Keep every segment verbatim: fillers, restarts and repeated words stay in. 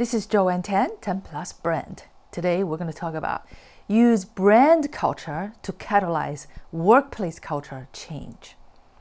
This is Joanne Tan, ten plus Brand. Today we're going to talk about use brand culture to catalyze workplace culture change.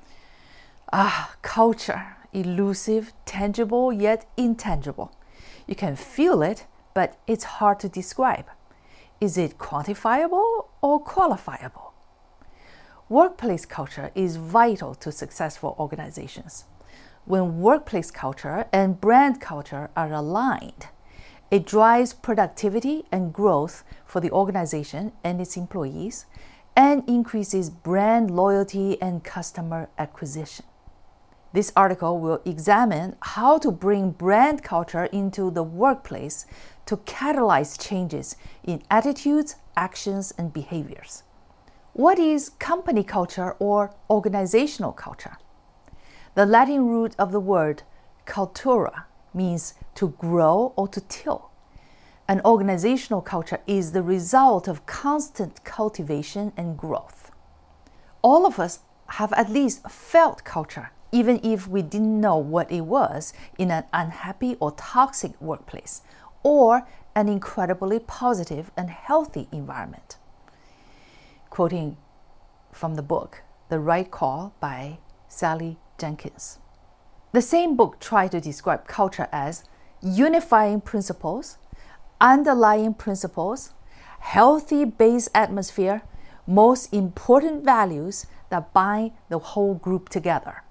Ah, culture, elusive, tangible, yet intangible. You can feel it, but it's hard to describe. Is it quantifiable or qualifiable? Workplace culture is vital to successful organizations. When workplace culture and brand culture are aligned, it drives productivity and growth for the organization and its employees, and increases brand loyalty and customer acquisition. This article will examine how to bring brand culture into the workplace to catalyze changes in attitudes, actions, and behaviors. What is company culture or organizational culture? The Latin root of the word cultura means to grow or to till. An organizational culture is the result of constant cultivation and growth. All of us have at least felt culture, even if we didn't know what it was in an unhappy or toxic workplace, or an incredibly positive and healthy environment. Quoting from the book, The Right Call by Sally Jenkins. The same book tried to describe culture as unifying principles, underlying principles, healthy base atmosphere, most important values that bind the whole group together.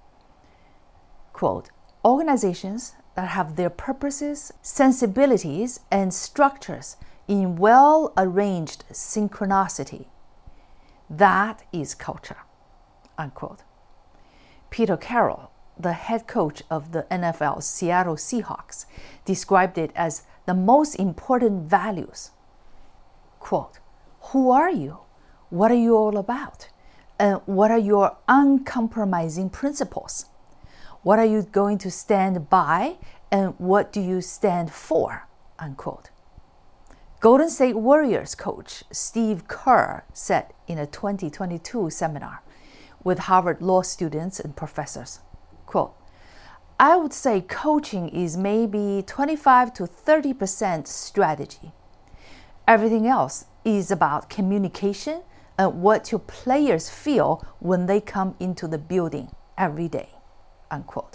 Quote, organizations that have their purposes, sensibilities, and structures in well-arranged synchronicity. That is culture. Unquote. Peter Carroll, the head coach of the N F L's Seattle Seahawks, described it as the most important values. Quote, who are you? What are you all about? And what are your uncompromising principles? What are you going to stand by? And what do you stand for? Unquote. Golden State Warriors coach Steve Kerr said in a twenty twenty-two seminar with Harvard law students and professors, quote, I would say coaching is maybe twenty-five to thirty percent strategy. Everything else is about communication and what your players feel when they come into the building every day, unquote.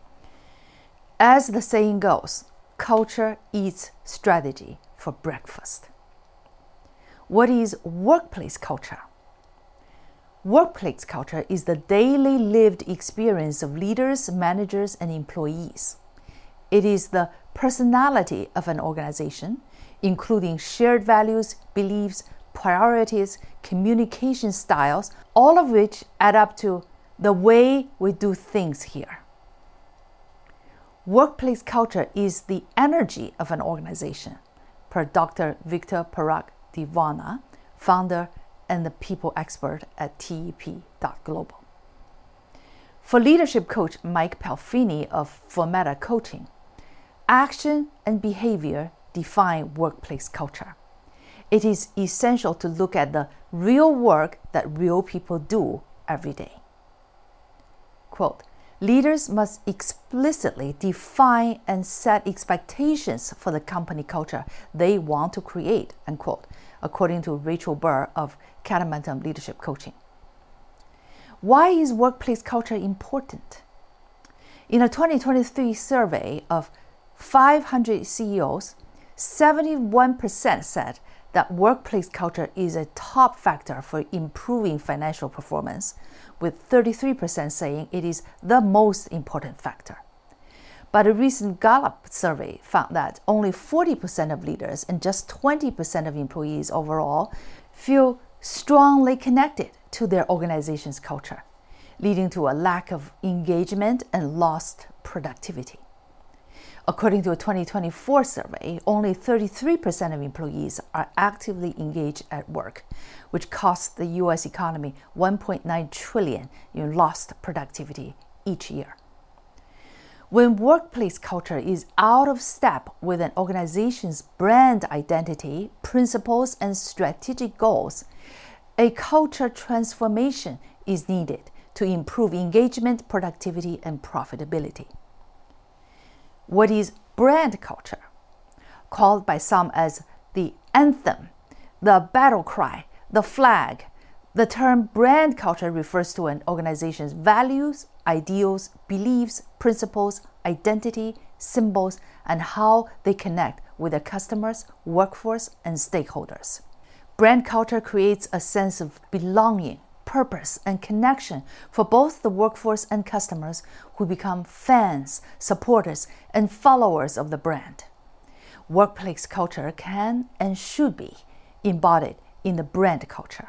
As the saying goes, culture eats strategy for breakfast. What is workplace culture? Workplace culture is the daily lived experience of leaders, managers, and employees. It is the personality of an organization, including shared values, beliefs, priorities, communication styles, all of which add up to the way we do things here. Workplace culture is the energy of an organization, per Doctor Victor Parag-Divana, founder and the people expert at T E P dot global. For leadership coach Mike Palfini of Formata Coaching, action and behavior define workplace culture. It is essential to look at the real work that real people do every day. Quote, leaders must explicitly define and set expectations for the company culture they want to create, unquote, according to Rachel Burr of Catamentum Leadership Coaching. Why is workplace culture important? In a twenty twenty-three survey of five hundred C E Os, seventy-one percent said that workplace culture is a top factor for improving financial performance, with thirty-three percent saying it is the most important factor. But a recent Gallup survey found that only forty percent of leaders and just twenty percent of employees overall feel strongly connected to their organization's culture, leading to a lack of engagement and lost productivity. According to a twenty twenty-four survey, only thirty-three percent of employees are actively engaged at work, which costs the U S economy one point nine trillion dollars in lost productivity each year. When workplace culture is out of step with an organization's brand identity, principles, and strategic goals, a culture transformation is needed to improve engagement, productivity, and profitability. What is brand culture? called by some as the anthem, the battle cry, the flag. The term brand culture refers to an organization's values, ideals, beliefs, principles, identity, symbols, and how they connect with their customers, workforce, and stakeholders. Brand culture creates a sense of belonging, purpose, and connection for both the workforce and customers who become fans, supporters, and followers of the brand. Workplace culture can and should be embodied in the brand culture.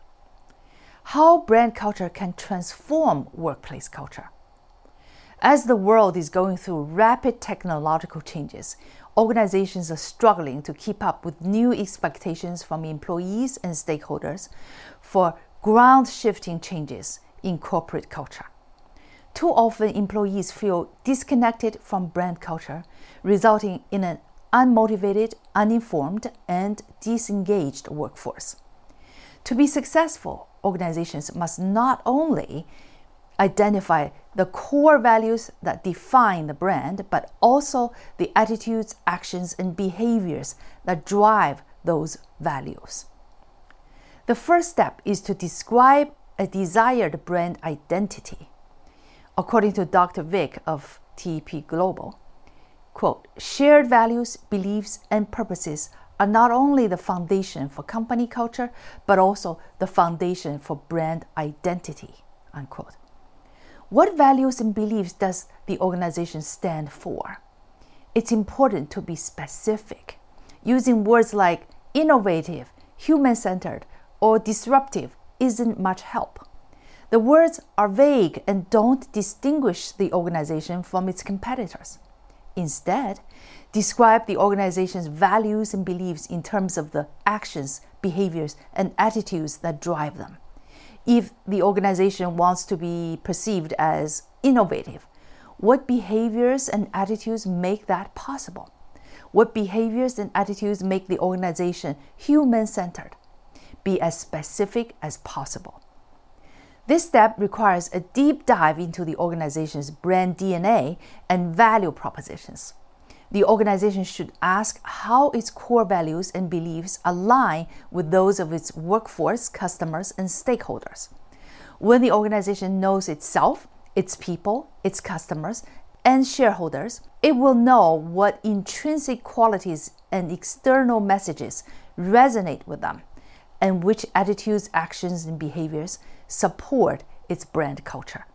How brand culture can transform workplace culture. As the world is going through rapid technological changes, organizations are struggling to keep up with new expectations from employees and stakeholders for ground-shifting changes in corporate culture. Too often, employees feel disconnected from brand culture, resulting in an unmotivated, uninformed, and disengaged workforce. To be successful, organizations must not only identify the core values that define the brand, but also the attitudes, actions, and behaviors that drive those values. The first step is to describe a desired brand identity. According to Doctor Vic of T E P Global, quote, shared values, beliefs, and purposes are not only the foundation for company culture, but also the foundation for brand identity, unquote. What values and beliefs does the organization stand for? It's important to be specific. Using words like innovative, human-centered, or disruptive isn't much help. The words are vague and don't distinguish the organization from its competitors. Instead, describe the organization's values and beliefs in terms of the actions, behaviors, and attitudes that drive them. If the organization wants to be perceived as innovative, what behaviors and attitudes make that possible? What behaviors and attitudes make the organization human-centered? Be as specific as possible. This step requires a deep dive into the organization's brand D N A and value propositions. The organization should ask how its core values and beliefs align with those of its workforce, customers, and stakeholders. When the organization knows itself, its people, its customers, and shareholders, it will know what intrinsic qualities and external messages resonate with them, and which attitudes, actions, and behaviors support its brand culture.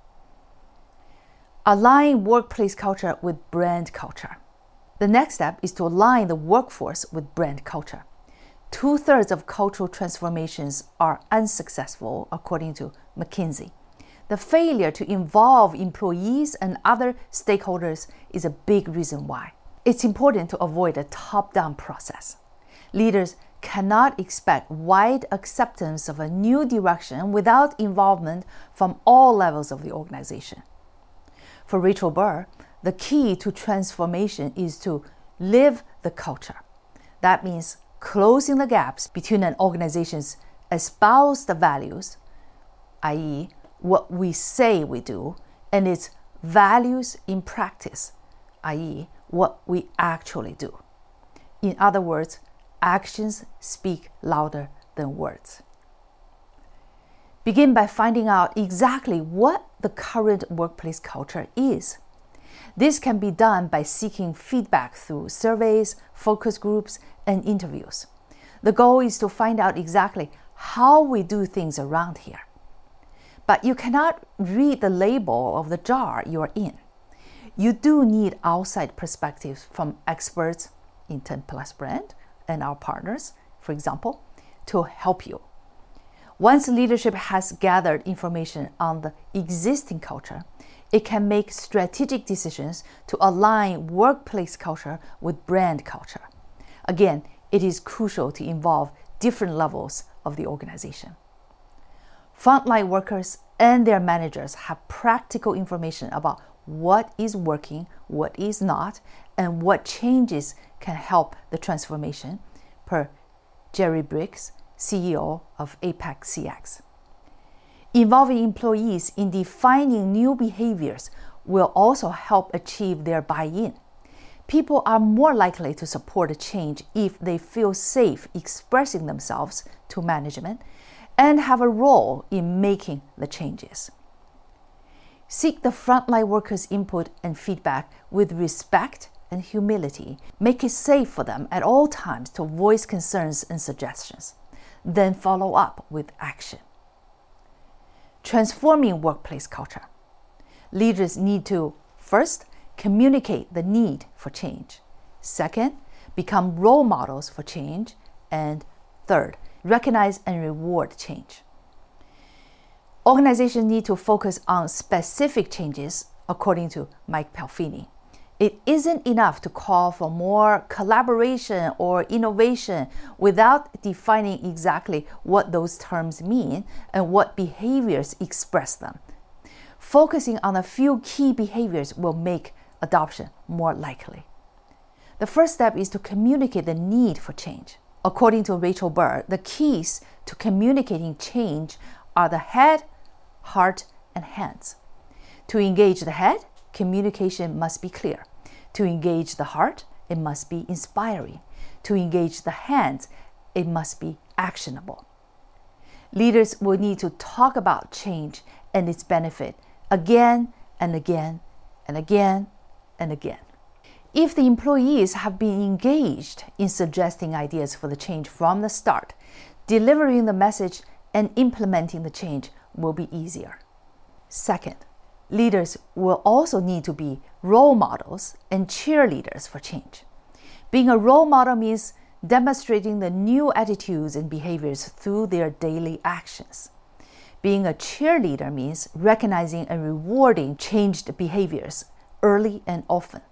Align workplace culture with brand culture. The next step is to align the workforce with brand culture. Two-thirds of cultural transformations are unsuccessful, according to McKinsey. The failure to involve employees and other stakeholders is a big reason why. It's important to avoid a top-down process. Leaders cannot expect wide acceptance of a new direction without involvement from all levels of the organization. For Rachel Burr, the key to transformation is to live the culture. That means closing the gaps between an organization's espoused values, that is, what we say we do, and its values in practice, that is, what we actually do. In other words, actions speak louder than words. Begin by finding out exactly what the current workplace culture is. This can be done by seeking feedback through surveys, focus groups, and interviews. The goal is to find out exactly how we do things around here. But you cannot read the label of the jar you're in. You do need outside perspectives from experts in ten plus Brand and our partners, for example, to help you. Once leadership has gathered information on the existing culture, it can make strategic decisions to align workplace culture with brand culture. Again, it is crucial to involve different levels of the organization. Frontline workers and their managers have practical information about what is working, what is not, and what changes can help the transformation, per Jerry Briggs, C E O of Apex C X. Involving employees in defining new behaviors will also help achieve their buy-in. People are more likely to support a change if they feel safe expressing themselves to management and have a role in making the changes. Seek the frontline workers' input and feedback with respect and humility. Make it safe for them at all times to voice concerns and suggestions. Then follow up with action. Transforming workplace culture. Leaders need to, first, communicate the need for change. Second, become role models for change. And third, recognize and reward change. Organizations need to focus on specific changes, according to Mike Palfini. It isn't enough to call for more collaboration or innovation without defining exactly what those terms mean and what behaviors express them. Focusing on a few key behaviors will make adoption more likely. The first step is to communicate the need for change. According to Rachel Burr, the keys to communicating change are the head, heart, and hands. To engage the head, communication must be clear. To engage the heart, it must be inspiring. To engage the hands, it must be actionable. Leaders will need to talk about change and its benefit again and again and again and again. If the employees have been engaged in suggesting ideas for the change from the start, delivering the message and implementing the change will be easier. Second, leaders will also need to be role models and cheerleaders for change. Being a role model means demonstrating the new attitudes and behaviors through their daily actions. Being a cheerleader means recognizing and rewarding changed behaviors early and often.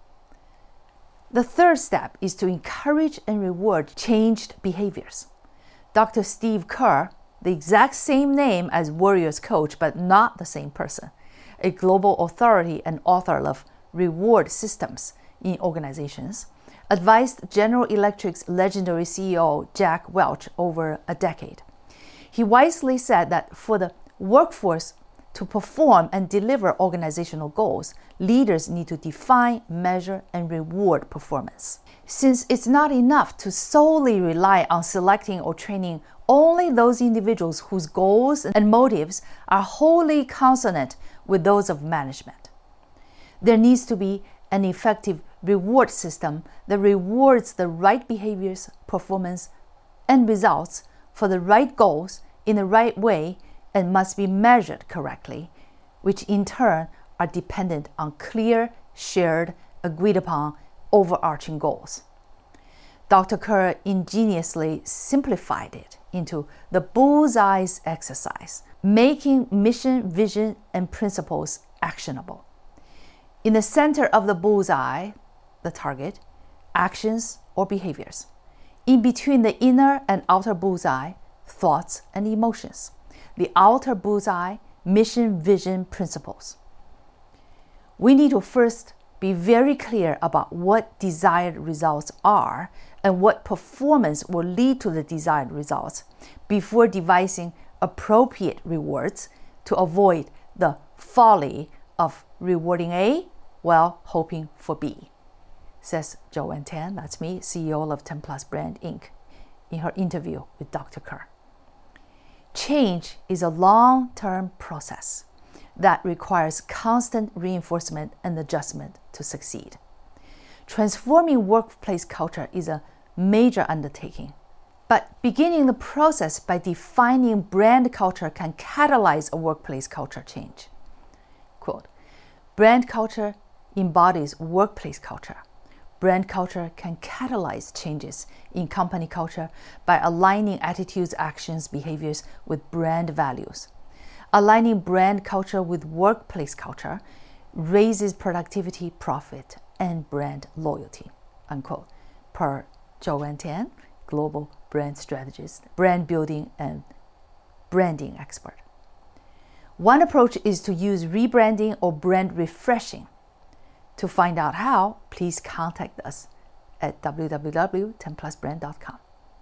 The third step is to encourage and reward changed behaviors. Doctor Steve Kerr, the exact same name as Warriors coach, but not the same person, a global authority and author of Reward Systems in Organizations, advised General Electric's legendary C E O Jack Welch over a decade. He wisely said that for the workforce to perform and deliver organizational goals, leaders need to define, measure, and reward performance. Since it's not enough to solely rely on selecting or training only those individuals whose goals and motives are wholly consonant with those of management. There needs to be an effective reward system that rewards the right behaviors, performance, and results for the right goals in the right way and must be measured correctly, which in turn are dependent on clear, shared, agreed upon, overarching goals. Doctor Kerr ingeniously simplified it into the bullseyes exercise, making mission, vision, and principles actionable. In the center of the bullseye, the target, actions or behaviors. In between the inner and outer bullseye, thoughts and emotions. The outer bullseye, mission, vision, principles. We need to first be very clear about what desired results are and what performance will lead to the desired results before devising appropriate rewards to avoid the folly of rewarding A while hoping for B, says Joanne Tan, that's me, C E O of ten Plus Brand Incorporated, in her interview with Doctor Kerr. Change is a long-term process that requires constant reinforcement and adjustment to succeed. Transforming workplace culture is a major undertaking, but beginning the process by defining brand culture can catalyze a workplace culture change. Quote, brand culture embodies workplace culture. Brand culture can catalyze changes in company culture by aligning attitudes, actions, behaviors with brand values. Aligning brand culture with workplace culture raises productivity, profit, and brand loyalty, unquote, per Joanne Tan, global brand strategist, brand building, and branding expert. One approach is to use rebranding or brand refreshing. To find out how, please contact us at w w w dot ten plus brand dot com.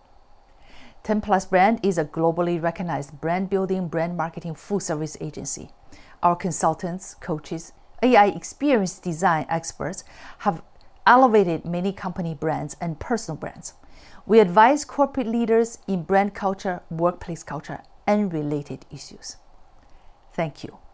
ten Plus Brand is a globally recognized brand building, brand marketing full-service agency. Our consultants, coaches, A I experienced design experts have elevated many company brands and personal brands. We advise corporate leaders in brand culture, workplace culture, and related issues. Thank you.